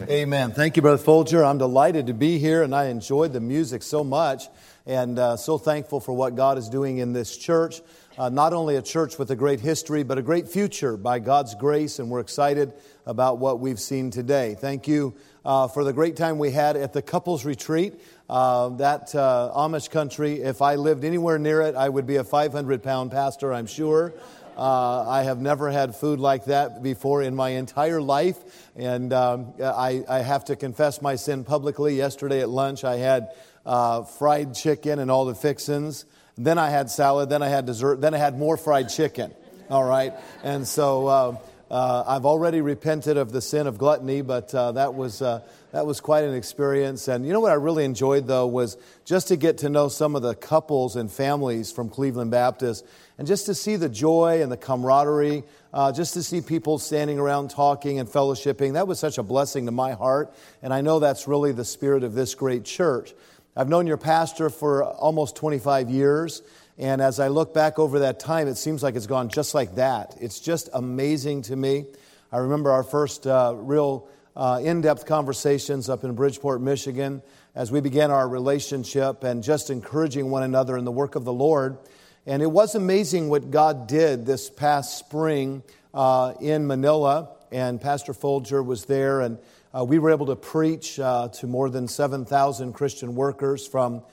Amen. Thank you, Brother Folger. I'm delighted to be here, and I enjoyed the music so much, and so thankful for what God is doing in this church. Not only a church with a great history, but a great future by God's grace, and we're excited about what we've seen today. Thank you for the great time we had at the couples retreat. That Amish country, if I lived anywhere near it, I would be a 500-pound pastor, I'm sure. I have never had food like that before in my entire life, and I have to confess my sin publicly. Yesterday at lunch, I had fried chicken and all the fixins. Then I had salad, then I had dessert, then I had more fried chicken, all right? And so I've already repented of the sin of gluttony, but that was quite an experience. And you know what I really enjoyed, though, was just to get to know some of the couples and families from Cleveland Baptist, and just to see the joy and the camaraderie, just to see people standing around talking and fellowshipping. That was such a blessing to my heart, and I know that's really the spirit of this great church. I've known your pastor for almost 25 years, and as I look back over that time, it seems like it's gone just like that. It's just amazing to me. I remember our first real in-depth conversations up in Bridgeport, Michigan, as we began our relationship and just encouraging one another in the work of the Lord. And it was amazing what God did this past spring in Manila, and Pastor Folger was there, and we were able to preach to more than 7,000 Christian workers from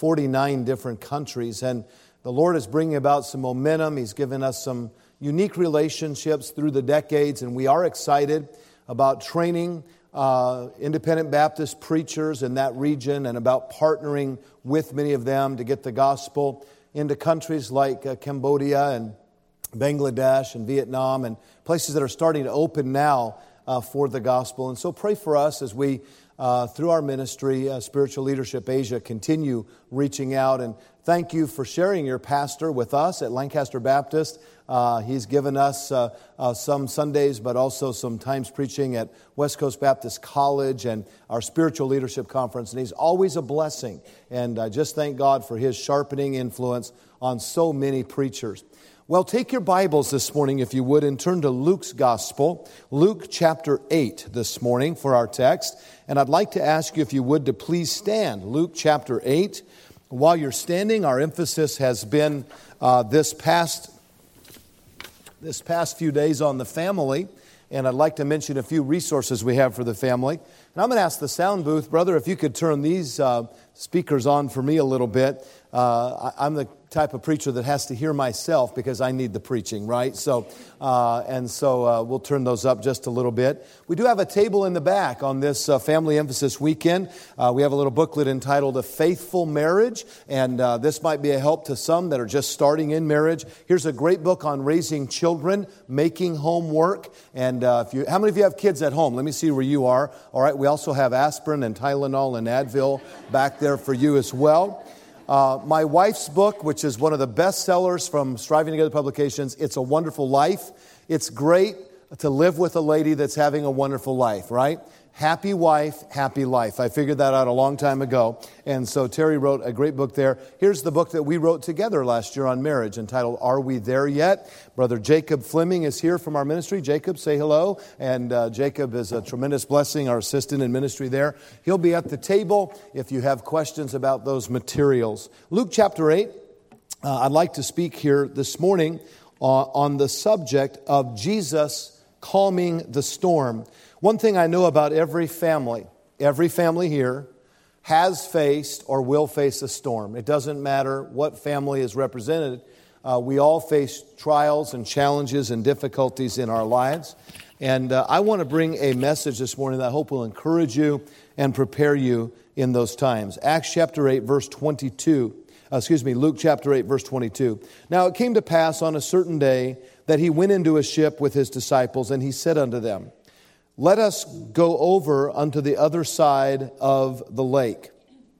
49 different countries. And the Lord is bringing about some momentum. He's given us some unique relationships through the decades, and we are excited about training independent Baptist preachers in that region and about partnering with many of them to get the gospel into countries like Cambodia and Bangladesh and Vietnam and places that are starting to open now for the gospel. And so pray for us as we, through our ministry, Spiritual Leadership Asia, continue reaching out. And thank you for sharing your pastor with us at Lancaster Baptist. He's given us some Sundays, but also some times preaching at West Coast Baptist College and our Spiritual Leadership Conference. And he's always a blessing. And I just thank God for his sharpening influence on so many preachers. Well, take your Bibles this morning, if you would, and turn to Luke's Gospel, Luke chapter 8 this morning for our text. And I'd like to ask you, if you would, to please stand. Luke chapter 8. While you're standing, our emphasis has been this past few days on the family. And I'd like to mention a few resources we have for the family. And I'm going to ask the sound booth, brother, if you could turn these speakers on for me a little bit. I'm the type of preacher that has to hear myself because I need the preaching, right? So we'll turn those up just a little bit. We do have a table in the back on this Family Emphasis Weekend. We have a little booklet entitled A Faithful Marriage, and this might be a help to some that are just starting in marriage. Here's a great book on raising children, making home work. And how many of you have kids at home? Let me see where you are. All right, we also have aspirin and Tylenol and Advil back there for you as well. My wife's book, which is one of the best sellers from Striving Together Publications, It's a Wonderful Life. It's great to live with a lady that's having a wonderful life, right? Happy wife, happy life. I figured that out a long time ago. And so Terry wrote a great book there. Here's the book that we wrote together last year on marriage entitled, Are We There Yet? Brother Jacob Fleming is here from our ministry. Jacob, say hello. And Jacob is a tremendous blessing, our assistant in ministry there. He'll be at the table if you have questions about those materials. Luke chapter 8, I'd like to speak here this morning on the subject of Jesus calming the storm. One thing I know about every family here has faced or will face a storm. It doesn't matter what family is represented. We all face trials and challenges and difficulties in our lives. And I want to bring a message this morning that I hope will encourage you and prepare you in those times. Acts chapter 8, verse 22. Luke chapter 8, verse 22. Now it came to pass on a certain day that he went into a ship with his disciples, and he said unto them, Let us go over unto the other side of the lake.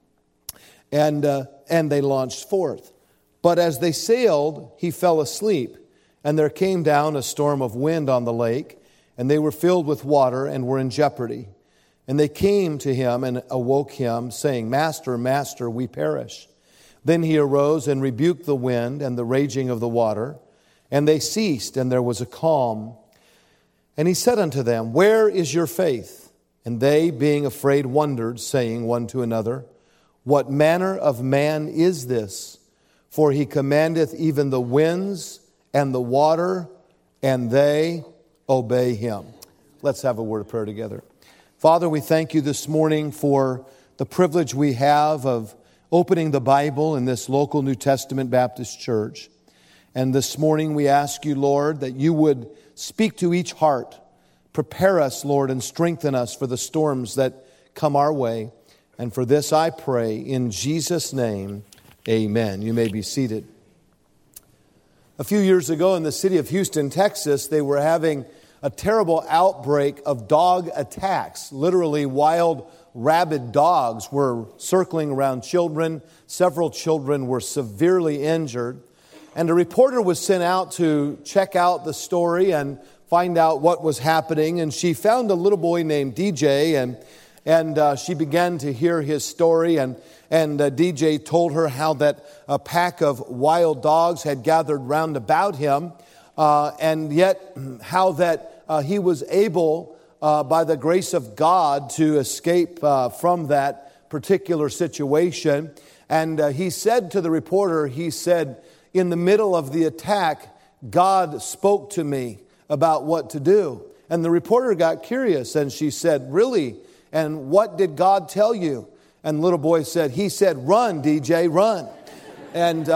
And they launched forth. But as they sailed, he fell asleep. And there came down a storm of wind on the lake, and they were filled with water and were in jeopardy. And they came to him and awoke him, saying, Master, Master, we perish. Then he arose and rebuked the wind and the raging of the water, and they ceased, and there was a calm. And he said unto them, Where is your faith? And they, being afraid, wondered, saying one to another, What manner of man is this? For he commandeth even the winds and the water, and they obey him. Let's have a word of prayer together. Father, we thank you this morning for the privilege we have of opening the Bible in this local New Testament Baptist church. And this morning we ask you, Lord, that you would speak to each heart. Prepare us, Lord, and strengthen us for the storms that come our way. And for this I pray in Jesus' name, amen. You may be seated. A few years ago in the city of Houston, Texas, they were having a terrible outbreak of dog attacks. Literally, wild, rabid dogs were circling around children. Several children were severely injured. And a reporter was sent out to check out the story and find out what was happening. And she found a little boy named DJ, and she began to hear his story. And DJ told her how that a pack of wild dogs had gathered round about him, and yet how that he was able, by the grace of God, to escape from that particular situation. And he said to the reporter, he said, in the middle of the attack, God spoke to me about what to do. And the reporter got curious, and she said, really? And what did God tell you? And the little boy said, he said, run, DJ, run. And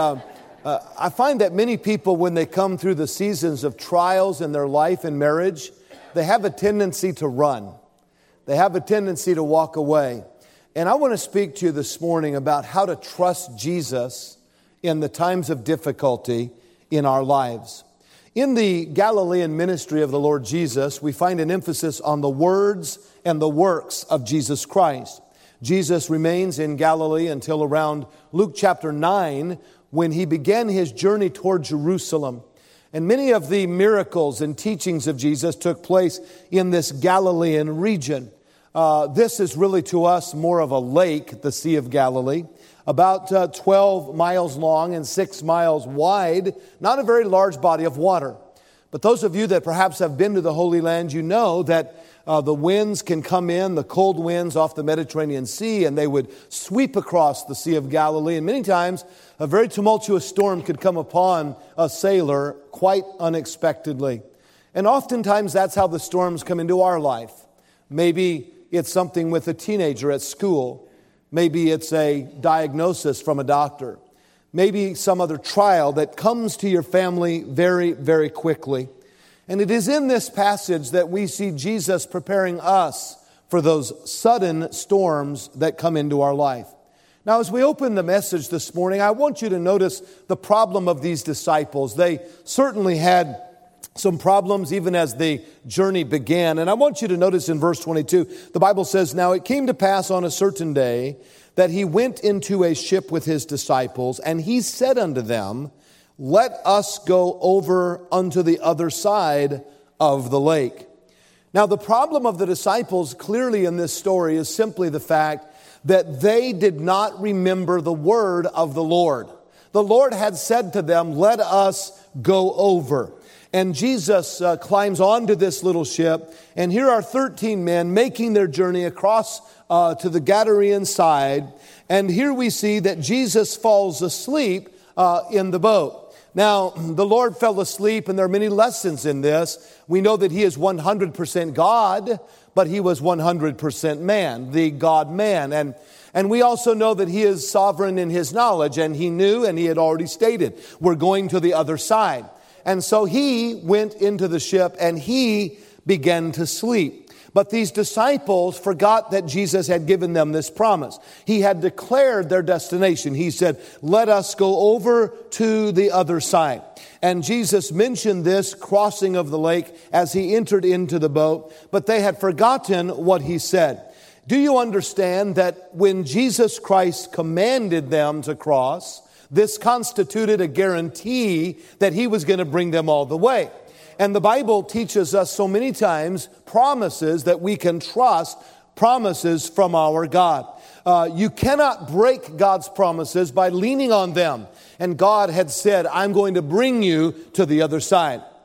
I find that many people, when they come through the seasons of trials in their life and marriage, they have a tendency to run. They have a tendency to walk away. And I want to speak to you this morning about how to trust Jesus in the times of difficulty in our lives. In the Galilean ministry of the Lord Jesus, we find an emphasis on the words and the works of Jesus Christ. Jesus remains in Galilee until around Luke chapter 9, when he began his journey toward Jerusalem. And many of the miracles and teachings of Jesus took place in this Galilean region. This is really to us more of a lake, the Sea of Galilee, about 12 miles long and 6 miles wide, not a very large body of water. But those of you that perhaps have been to the Holy Land, you know that the winds can come in, the cold winds off the Mediterranean Sea, and they would sweep across the Sea of Galilee. And many times, a very tumultuous storm could come upon a sailor quite unexpectedly. And oftentimes, that's how the storms come into our life. Maybe it's something with a teenager at school. Maybe it's a diagnosis from a doctor. Maybe some other trial that comes to your family very, very quickly. And it is in this passage that we see Jesus preparing us for those sudden storms that come into our life. Now, as we open the message this morning, I want you to notice the problem of these disciples. They certainly had some problems even as the journey began. And I want you to notice in verse 22, the Bible says, Now it came to pass on a certain day that he went into a ship with his disciples, and he said unto them, Let us go over unto the other side of the lake. Now the problem of the disciples clearly in this story is simply the fact that they did not remember the word of the Lord. The Lord had said to them, Let us go over. And Jesus climbs onto this little ship, and here are 13 men making their journey across to the Gadarean side. And here we see that Jesus falls asleep in the boat. Now, the Lord fell asleep, and there are many lessons in this. We know that he is 100% God, but he was 100% man, the God-man. And we also know that he is sovereign in his knowledge, and he knew, and he had already stated, we're going to the other side. And so he went into the ship and he began to sleep. But these disciples forgot that Jesus had given them this promise. He had declared their destination. He said, Let us go over to the other side. And Jesus mentioned this crossing of the lake as he entered into the boat, but they had forgotten what he said. Do you understand that when Jesus Christ commanded them to cross, this constituted a guarantee that he was going to bring them all the way? And the Bible teaches us so many times promises that we can trust, promises from our God. You cannot break God's promises by leaning on them. And God had said, I'm going to bring you to the other side.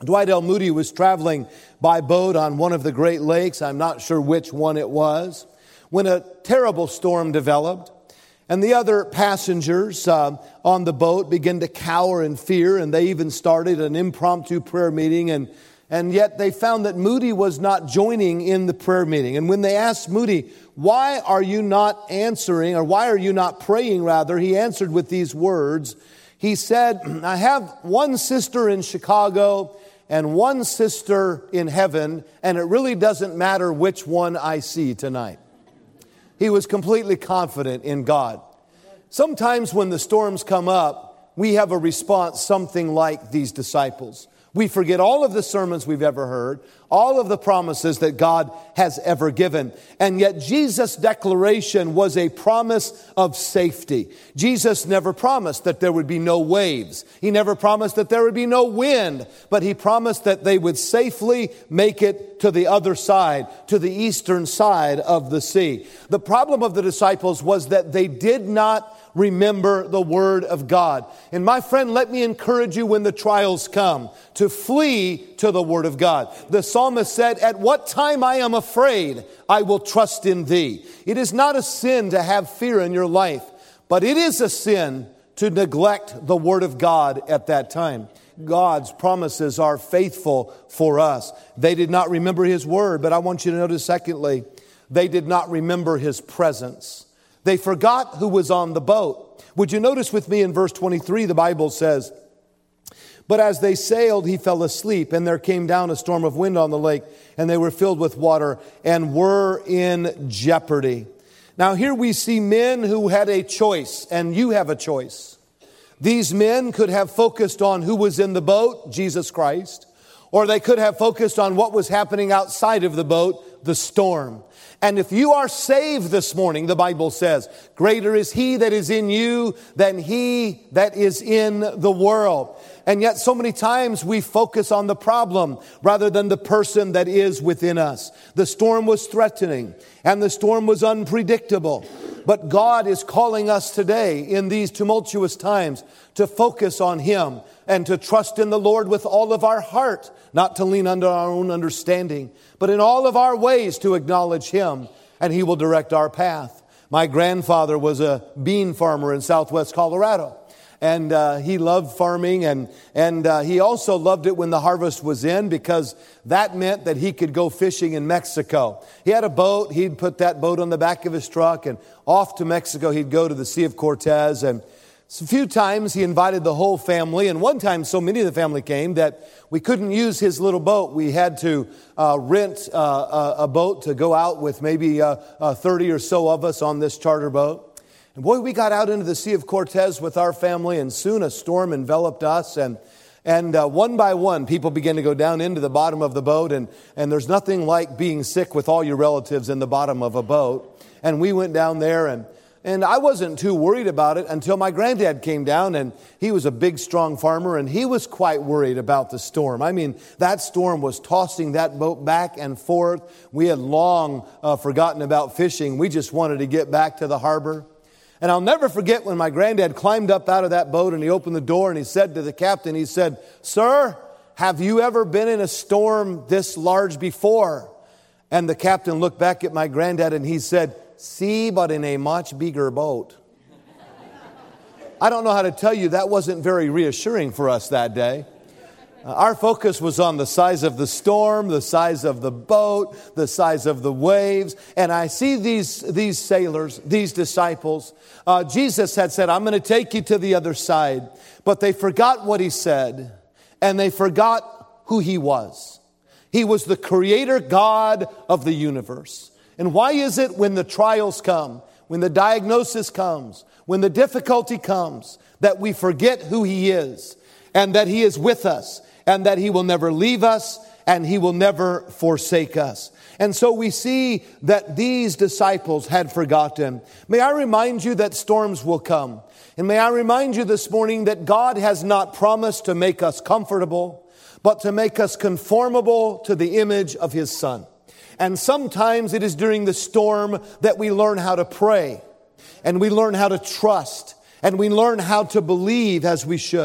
Dwight L. Moody was traveling by boat on one of the Great Lakes. I'm not sure which one it was, when a terrible storm developed. And the other passengers on the boat began to cower in fear, and they even started an impromptu prayer meeting. And yet they found that Moody was not joining in the prayer meeting. And when they asked Moody, why are you not answering, or why are you not praying rather, he answered with these words. He said, I have one sister in Chicago and one sister in heaven, and it really doesn't matter which one I see tonight. He was completely confident in God. Sometimes when the storms come up, we have a response something like these disciples. We forget all of the sermons we've ever heard, all of the promises that God has ever given. And yet Jesus' declaration was a promise of safety. Jesus never promised that there would be no waves. He never promised that there would be no wind, but he promised that they would safely make it to the other side, to the eastern side of the sea. The problem of the disciples was that they did not remember the Word of God. And my friend, let me encourage you when the trials come to flee to the Word of God. The psalmist said, at what time I am afraid, I will trust in thee. It is not a sin to have fear in your life, but it is a sin to neglect the Word of God at that time. God's promises are faithful for us. They did not remember His Word, but I want you to notice, secondly, they did not remember His presence. They forgot who was on the boat. Would you notice with me in verse 23, the Bible says, but as they sailed, he fell asleep, and there came down a storm of wind on the lake, and they were filled with water and were in jeopardy. Now here we see men who had a choice, and you have a choice. These men could have focused on who was in the boat, Jesus Christ, or they could have focused on what was happening outside of the boat, the storm. And if you are saved this morning, the Bible says, greater is He that is in you than he that is in the world. And yet so many times we focus on the problem rather than the person that is within us. The storm was threatening and the storm was unpredictable. But God is calling us today in these tumultuous times to focus on Him and to trust in the Lord with all of our heart, not to lean under our own understanding, but in all of our ways to acknowledge Him, and He will direct our path. My grandfather was a bean farmer in southwest Colorado. And he loved farming, and he also loved it when the harvest was in, because that meant that he could go fishing in Mexico. He had a boat. He'd put that boat on the back of his truck, and off to Mexico he'd go to the Sea of Cortez. And a few times he invited the whole family, and one time so many of the family came that we couldn't use his little boat. We had to rent a boat to go out with maybe 30 or so of us on this charter boat. And boy, we got out into the Sea of Cortez with our family, and soon a storm enveloped us, and one by one, people began to go down into the bottom of the boat, and there's nothing like being sick with all your relatives in the bottom of a boat. And we went down there, and I wasn't too worried about it until my granddad came down, and he was a big, strong farmer, and he was quite worried about the storm. I mean, that storm was tossing that boat back and forth. We had long forgotten about fishing. We just wanted to get back to the harbor. And I'll never forget when my granddad climbed up out of that boat and he opened the door and he said to the captain, he said, "Sir, have you ever been in a storm this large before?" And the captain looked back at my granddad and he said, "See, but in a much bigger boat." I don't know how to tell you, that wasn't very reassuring for us that day. Our focus was on the size of the storm, the size of the boat, the size of the waves. And I see these sailors, these disciples. Jesus had said, "I'm going to take you to the other side." But they forgot what He said, and they forgot who He was. He was the Creator God of the universe. And why is it when the trials come, when the diagnosis comes, when the difficulty comes, that we forget who He is, and that He is with us, and that He will never leave us, and He will never forsake us? And so we see that these disciples had forgotten. May I remind you that storms will come. And may I remind you this morning that God has not promised to make us comfortable, but to make us conformable to the image of His Son. And sometimes it is during the storm that we learn how to pray, and we learn how to trust, and we learn how to believe as we should.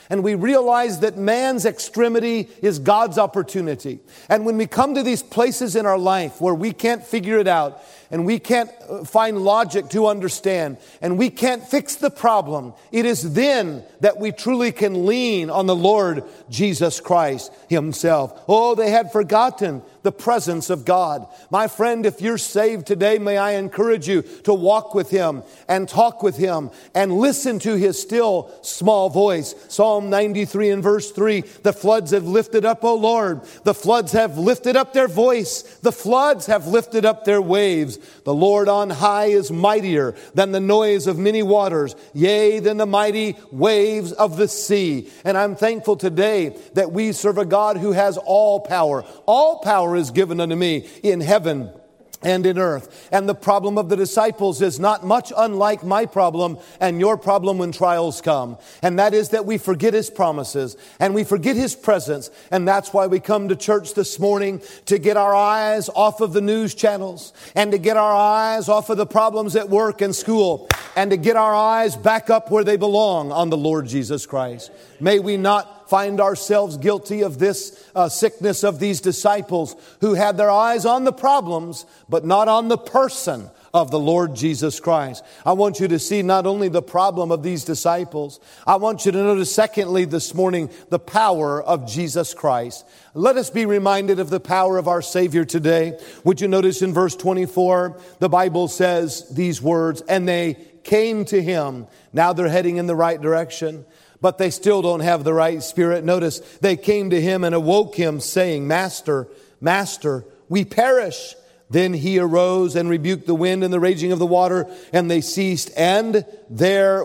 And we realize that man's extremity is God's opportunity. And when we come to these places in our life where we can't figure it out, and we can't find logic to understand, and we can't fix the problem, it is then that we truly can lean on the Lord Jesus Christ Himself. Oh, they had forgotten the presence of God. My friend, if you're saved today, may I encourage you to walk with Him and talk with Him and listen to His still small voice. Psalm 93 and verse 3, the floods have lifted up, O Lord. The floods have lifted up their voice. The floods have lifted up their waves. The Lord on high is mightier than the noise of many waters, yea, than the mighty waves of the sea. And I'm thankful today that we serve a God who has all power. All power is given unto me in heaven and in earth. And the problem of the disciples is not much unlike my problem and your problem when trials come. And that is that we forget His promises and we forget His presence. And that's why we come to church this morning, to get our eyes off of the news channels and to get our eyes off of the problems at work and school and to get our eyes back up where they belong, on the Lord Jesus Christ. May we not find ourselves guilty of this sickness of these disciples who had their eyes on the problems, but not on the person of the Lord Jesus Christ. I want you to see not only the problem of these disciples, I want you to notice, secondly, this morning, the power of Jesus Christ. Let us be reminded of the power of our Savior today. Would you notice in verse 24, the Bible says these words, and they came to Him. Now they're heading in the right direction, but they still don't have the right spirit. Notice, they came to Him and awoke Him, saying, Master, Master, we perish. Then He arose and rebuked the wind and the raging of the water, and they ceased, and there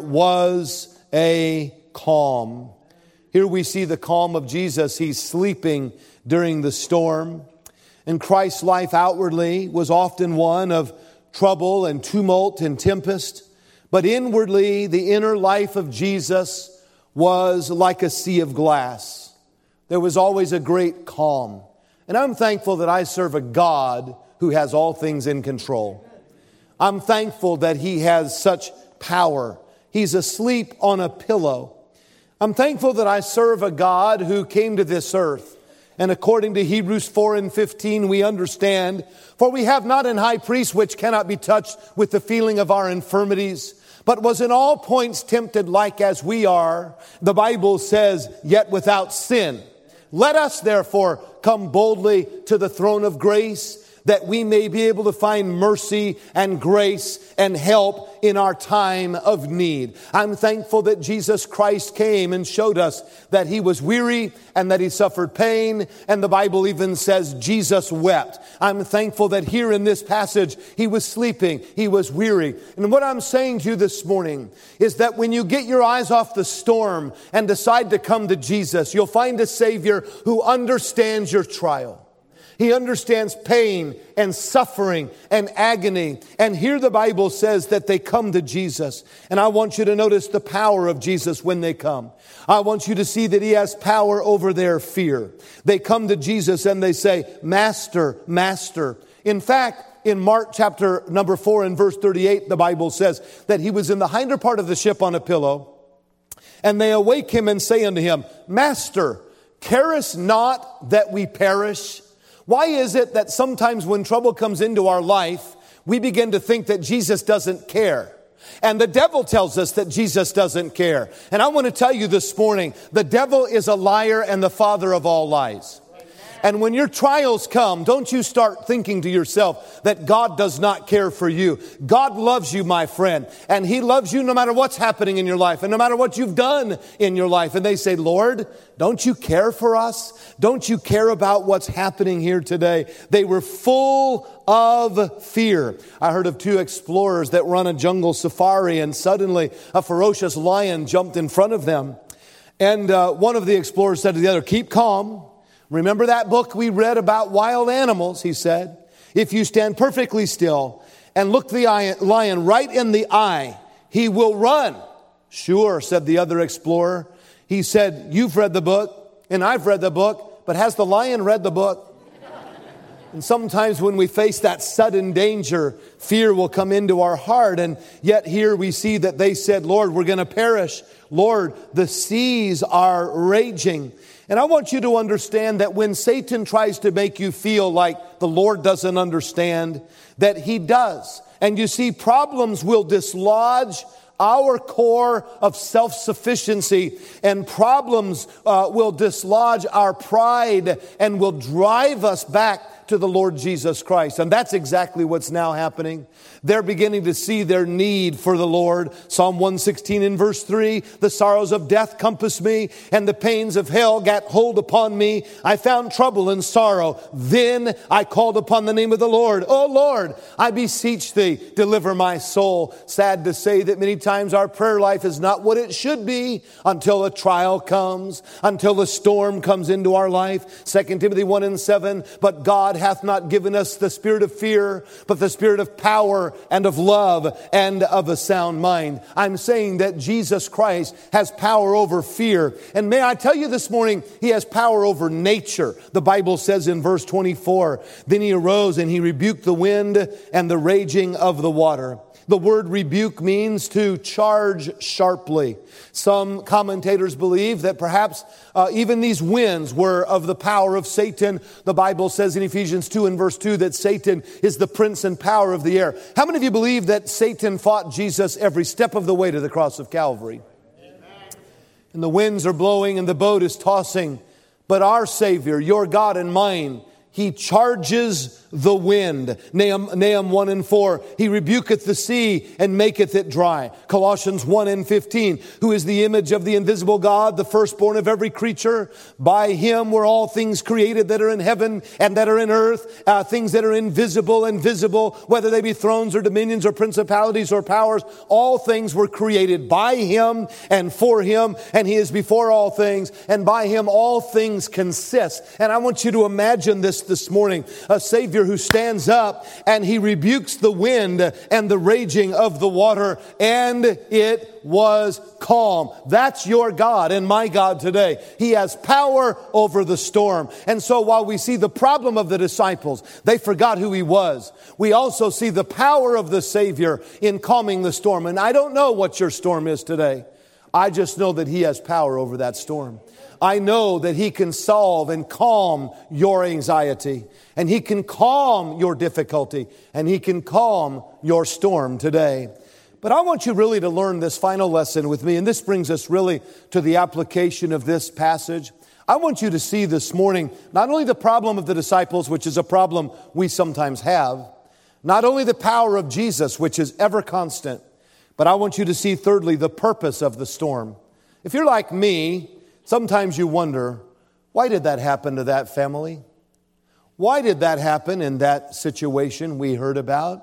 was a calm. Here we see the calm of Jesus. He's sleeping during the storm. And Christ's life outwardly was often one of trouble and tumult and tempest. But inwardly, the inner life of Jesus was like a sea of glass. There was always a great calm. And I'm thankful that I serve a God who has all things in control. I'm thankful that He has such power. He's asleep on a pillow. I'm thankful that I serve a God who came to this earth. And according to Hebrews 4 and 15, we understand, for we have not an high priest which cannot be touched with the feeling of our infirmities, but was in all points tempted like as we are. The Bible says, yet without sin. Let us therefore come boldly to the throne of grace, that we may be able to find mercy and grace and help in our time of need. I'm thankful that Jesus Christ came and showed us that He was weary and that He suffered pain. And the Bible even says Jesus wept. I'm thankful that here in this passage, He was sleeping, He was weary. And what I'm saying to you this morning is that when you get your eyes off the storm and decide to come to Jesus, you'll find a Savior who understands your trial. He understands pain and suffering and agony. And here the Bible says that they come to Jesus. And I want you to notice the power of Jesus when they come. I want you to see that He has power over their fear. They come to Jesus and they say, Master, Master. In fact, in Mark chapter number 4 and verse 38, the Bible says that He was in the hinder part of the ship on a pillow. And they awake Him and say unto Him, Master, carest not that we perish? Why is it that sometimes when trouble comes into our life, we begin to think that Jesus doesn't care? And the devil tells us that Jesus doesn't care. And I want to tell you this morning, the devil is a liar and the father of all lies. And when your trials come, don't you start thinking to yourself that God does not care for you. God loves you, my friend. And He loves you no matter what's happening in your life and no matter what you've done in your life. And they say, Lord, don't you care for us? Don't you care about what's happening here today? They were full of fear. I heard of two explorers that were on a jungle safari, and suddenly a ferocious lion jumped in front of them. And one of the explorers said to the other, keep calm. Remember that book we read about wild animals, he said. If you stand perfectly still and look the lion right in the eye, he will run. Sure, said the other explorer. He said, you've read the book and I've read the book, but has the lion read the book? And sometimes when we face that sudden danger, fear will come into our heart. And yet here we see that they said, Lord, we're going to perish. Lord, the seas are raging. And I want you to understand that when Satan tries to make you feel like the Lord doesn't understand, that He does. And you see, problems will dislodge our core of self-sufficiency, and problems will dislodge our pride and will drive us back to the Lord Jesus Christ. And that's exactly what's now happening. They're beginning to see their need for the Lord. Psalm 116 in verse 3, the sorrows of death compassed me, and the pains of hell gat hold upon me. I found trouble and sorrow. Then I called upon the name of the Lord. O Lord, I beseech thee, deliver my soul. Sad to say that many times our prayer life is not what it should be until a trial comes, until a storm comes into our life. 2 Timothy 1 and 7, but God hath not given us the spirit of fear, but the spirit of power and of love and of a sound mind. I'm saying that Jesus Christ has power over fear. And may I tell you this morning, He has power over nature. The Bible says in verse 24, then He arose and He rebuked the wind and the raging of the water. The word rebuke means to charge sharply. Some commentators believe that perhaps even these winds were of the power of Satan. The Bible says in Ephesians 2 and verse 2 that Satan is the prince and power of the air. How many of you believe that Satan fought Jesus every step of the way to the cross of Calvary? Amen. And the winds are blowing and the boat is tossing. But our Savior, your God and mine, He charges the wind. Nahum 1 and 4, He rebuketh the sea and maketh it dry. Colossians 1 and 15, who is the image of the invisible God, the firstborn of every creature. By Him were all things created that are in heaven and that are in earth, things that are invisible and visible, whether they be thrones or dominions or principalities or powers. All things were created by Him and for Him, and He is before all things, and by Him all things consist. And I want you to imagine this morning, a Savior who stands up and He rebukes the wind and the raging of the water, and it was calm. That's your God and my God today. He has power over the storm. And so while we see the problem of the disciples, they forgot who He was, we also see the power of the Savior in calming the storm. And I don't know what your storm is today. I just know that He has power over that storm. I know that He can solve and calm your anxiety, and He can calm your difficulty, and He can calm your storm today. But I want you really to learn this final lesson with me, and this brings us really to the application of this passage. I want you to see this morning not only the problem of the disciples, which is a problem we sometimes have, not only the power of Jesus, which is ever constant, but I want you to see thirdly the purpose of the storm. If you're like me, sometimes you wonder, why did that happen to that family? Why did that happen in that situation we heard about?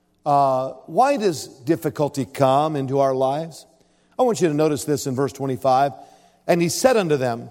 Why does difficulty come into our lives? I want you to notice this in verse 25. And He said unto them,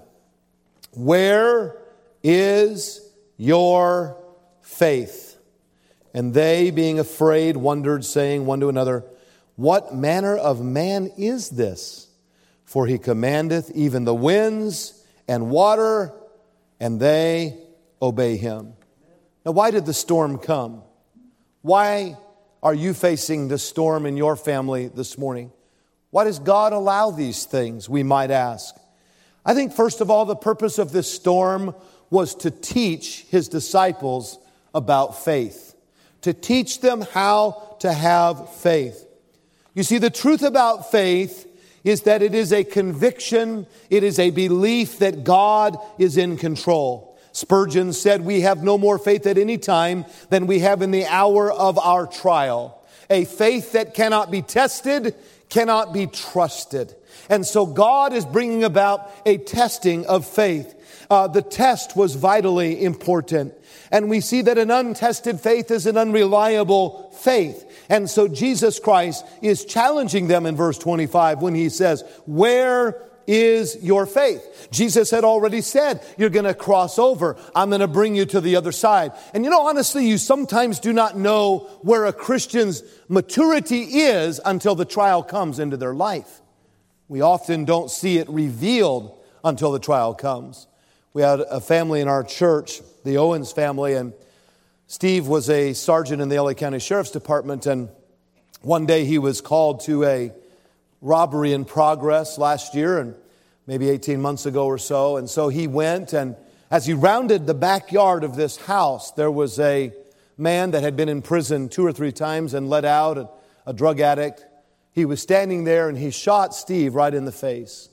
where is your faith? And they, being afraid, wondered, saying one to another, what manner of man is this? For He commandeth even the winds and water, and they obey Him. Now, why did the storm come? Why are you facing the storm in your family this morning? Why does God allow these things, we might ask? I think, first of all, the purpose of this storm was to teach His disciples about faith, to teach them how to have faith. You see, the truth about faith is that it is a conviction, it is a belief that God is in control. Spurgeon said, we have no more faith at any time than we have in the hour of our trial. A faith that cannot be tested, cannot be trusted. And so God is bringing about a testing of faith. The test was vitally important. And we see that an untested faith is an unreliable faith. And so Jesus Christ is challenging them in verse 25 when He says, where is your faith? Jesus had already said, you're going to cross over. I'm going to bring you to the other side. And you know, honestly, you sometimes do not know where a Christian's maturity is until the trial comes into their life. We often don't see it revealed until the trial comes. We had a family in our church, the Owens family, and Steve was a sergeant in the LA County Sheriff's Department, and one day he was called to a robbery in progress last year, and maybe 18 months ago or so. And so he went, and as he rounded the backyard of this house, there was a man that had been in prison 2 or 3 times and let out, a drug addict. He was standing there, and he shot Steve right in the face.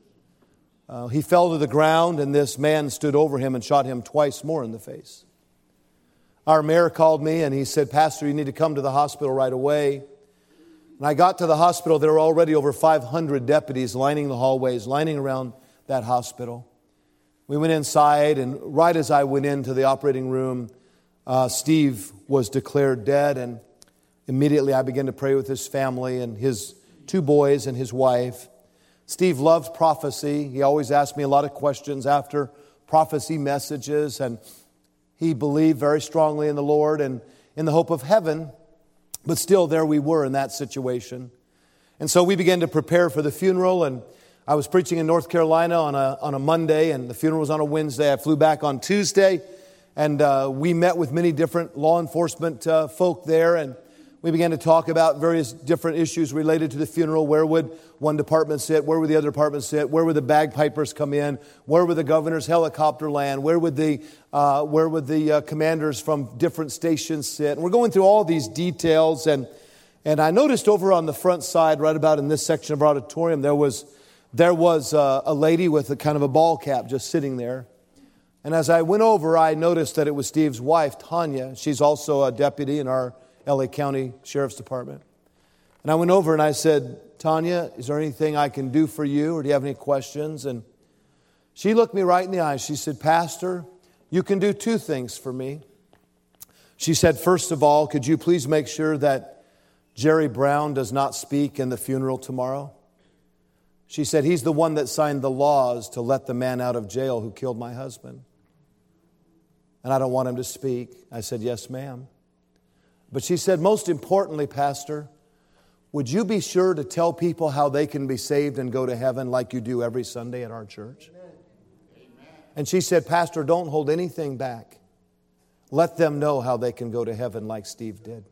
He fell to the ground, and this man stood over him and shot him twice more in the face. Our mayor called me, and he said, "Pastor, you need to come to the hospital right away." When I got to the hospital, there were already over 500 deputies lining the hallways, lining around that hospital. We went inside, and right as I went into the operating room, Steve was declared dead, and immediately I began to pray with his family and his 2 boys and his wife. Steve loved prophecy. He always asked me a lot of questions after prophecy messages, and he believed very strongly in the Lord and in the hope of heaven, but still there we were in that situation. And so we began to prepare for the funeral, and I was preaching in North Carolina on a Monday, and the funeral was on a Wednesday. I flew back on Tuesday, and we met with many different law enforcement folk there, and we began to talk about various different issues related to the funeral. Where would one department sit? Where would the other department sit? Where would the bagpipers come in? Where would the governor's helicopter land? Where would the commanders from different stations sit? And we're going through all these details. And I noticed over on the front side, right about in this section of our auditorium, there was a lady with a kind of a ball cap just sitting there. And as I went over, I noticed that it was Steve's wife, Tanya. She's also a deputy in our LA County Sheriff's Department. And I went over and I said, "Tanya, is there anything I can do for you, or do you have any questions?" And she looked me right in the eyes. She said, "Pastor, you can do 2 things for me." She said, "First of all, could you please make sure that Jerry Brown does not speak in the funeral tomorrow?" She said, "He's the one that signed the laws to let the man out of jail who killed my husband. And I don't want him to speak." I said, "Yes, ma'am." But she said, "Most importantly, Pastor, would you be sure to tell people how they can be saved and go to heaven like you do every Sunday at our church?" Amen. And she said, "Pastor, don't hold anything back. Let them know how they can go to heaven like Steve did."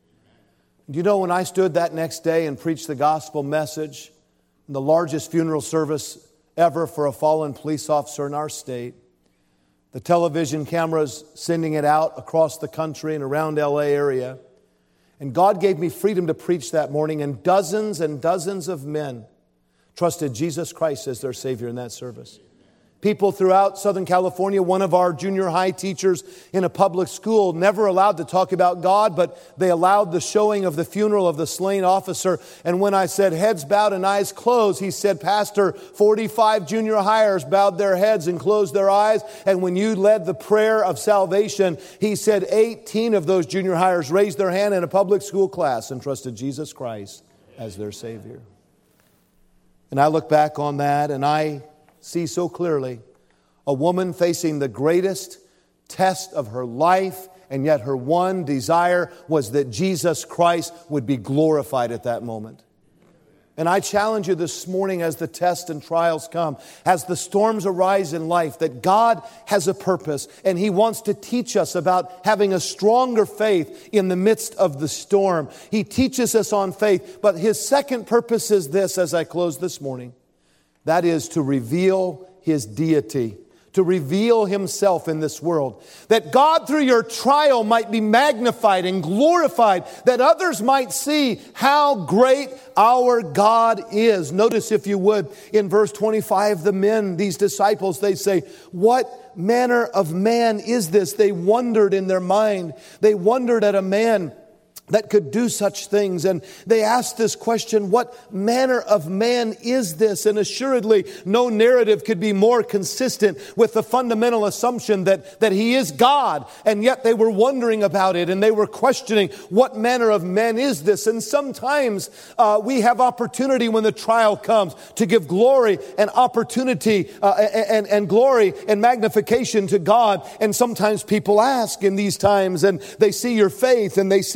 Do you know, when I stood that next day and preached the gospel message, the largest funeral service ever for a fallen police officer in our state, the television cameras sending it out across the country and around LA area. And God gave me freedom to preach that morning, and dozens of men trusted Jesus Christ as their Savior in that service. People throughout Southern California, one of our junior high teachers in a public school, never allowed to talk about God, but they allowed the showing of the funeral of the slain officer. And when I said heads bowed and eyes closed, he said, "Pastor, 45 junior hires bowed their heads and closed their eyes. And when you led the prayer of salvation," he said, 18 of those junior hires raised their hand in a public school class and trusted Jesus Christ as their Savior. And I look back on that, and I see so clearly a woman facing the greatest test of her life, and yet her one desire was that Jesus Christ would be glorified at that moment. And I challenge you this morning, as the tests and trials come, as the storms arise in life, that God has a purpose, and He wants to teach us about having a stronger faith in the midst of the storm. He teaches us on faith, but His second purpose is this, as I close this morning. That is to reveal His deity, to reveal Himself in this world. That God, through your trial, might be magnified and glorified, that others might see how great our God is. Notice, if you would, in verse 25, the men, these disciples, they say, "What manner of man is this?" They wondered in their mind. They wondered at a man that could do such things. And they asked this question, what manner of man is this? And assuredly, no narrative could be more consistent with the fundamental assumption that He is God. And yet they were wondering about it, and they were questioning, what manner of man is this? And sometimes we have opportunity when the trial comes to give glory and opportunity and glory and magnification to God. And sometimes people ask in these times, and they see your faith, and they see that you're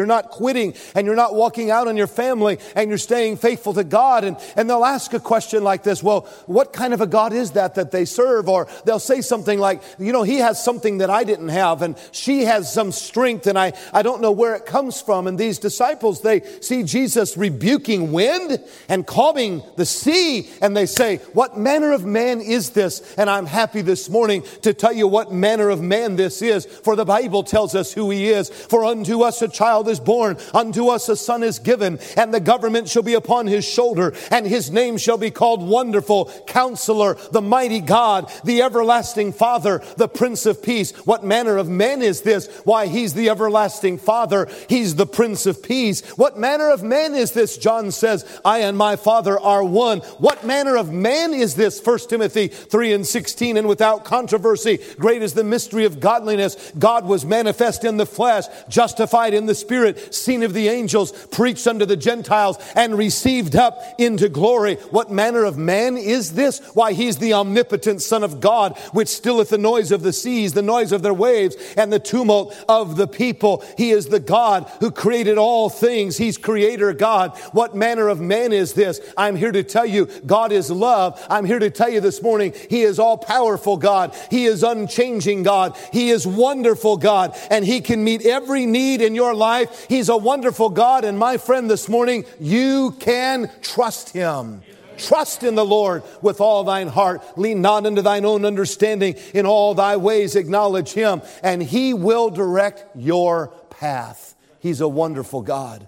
not quitting and you're not walking out on your family and you're staying faithful to God. And they'll ask a question like this, well, what kind of a God is that they serve? Or they'll say something like, he has something that I didn't have, and she has some strength, and I don't know where it comes from. And these disciples, they see Jesus rebuking wind and calming the sea, and they say, what manner of man is this? And I'm happy this morning to tell you what manner of man this is, for the Bible tells us who he is. For unto us a child is born, unto us a son is given, and the government shall be upon his shoulder, and his name shall be called Wonderful, Counselor, the Mighty God, the Everlasting Father, the Prince of Peace. What manner of man is this? Why, he's the Everlasting Father. He's the Prince of Peace. What manner of man is this? John says, I and my Father are one. What manner of man is this? 1 Timothy 3:16, and without controversy, great is the mystery of godliness. God was manifest in the flesh, justified in the Spirit, seen of the angels, preached unto the Gentiles, and received up into glory. What manner of man is this? Why, he's the omnipotent Son of God, which stilleth the noise of the seas, the noise of their waves, and the tumult of the people. He is the God who created all things. He's Creator God. What manner of man is this? I'm here to tell you, God is love. I'm here to tell you this morning, He is all-powerful God. He is unchanging God. He is wonderful God, and He can meet every need in your life. He's a wonderful God, and my friend, this morning, you can trust Him. Trust in the Lord with all thine heart. Lean not unto thine own understanding. In all thy ways acknowledge Him, and He will direct your path. He's a wonderful God.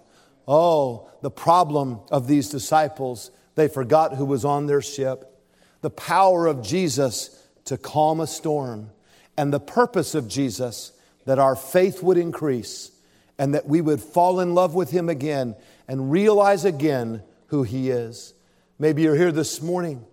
Oh, the problem of these disciples, they forgot who was on their ship. The power of Jesus to calm a storm, and the purpose of Jesus that our faith would increase and that we would fall in love with Him again and realize again who He is. Maybe you're here this morning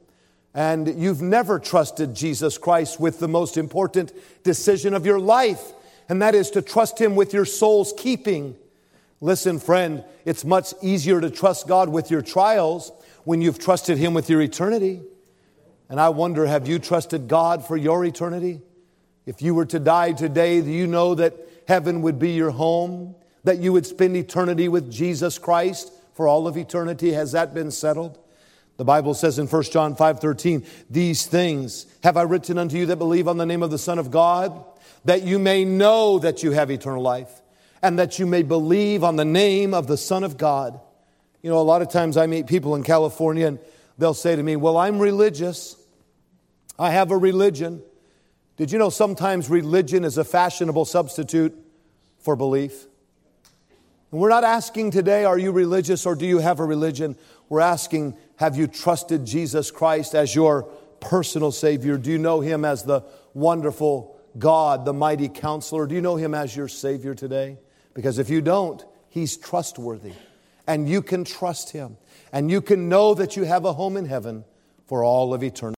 and you've never trusted Jesus Christ with the most important decision of your life, and that is to trust Him with your soul's keeping. Listen, friend, it's much easier to trust God with your trials when you've trusted Him with your eternity. And I wonder, have you trusted God for your eternity? If you were to die today, do you know that heaven would be your home? That you would spend eternity with Jesus Christ for all of eternity? Has that been settled? The Bible says in 1 John 5:13, these things have I written unto you that believe on the name of the Son of God, that you may know that you have eternal life, and that you may believe on the name of the Son of God. You know, a lot of times I meet people in California and they'll say to me, well, I'm religious. I have a religion. Did you know sometimes religion is a fashionable substitute for belief? And we're not asking today, are you religious or do you have a religion? We're asking, have you trusted Jesus Christ as your personal Savior? Do you know Him as the wonderful God, the mighty Counselor? Do you know Him as your Savior today? Because if you don't, He's trustworthy. And you can trust Him. And you can know that you have a home in heaven for all of eternity.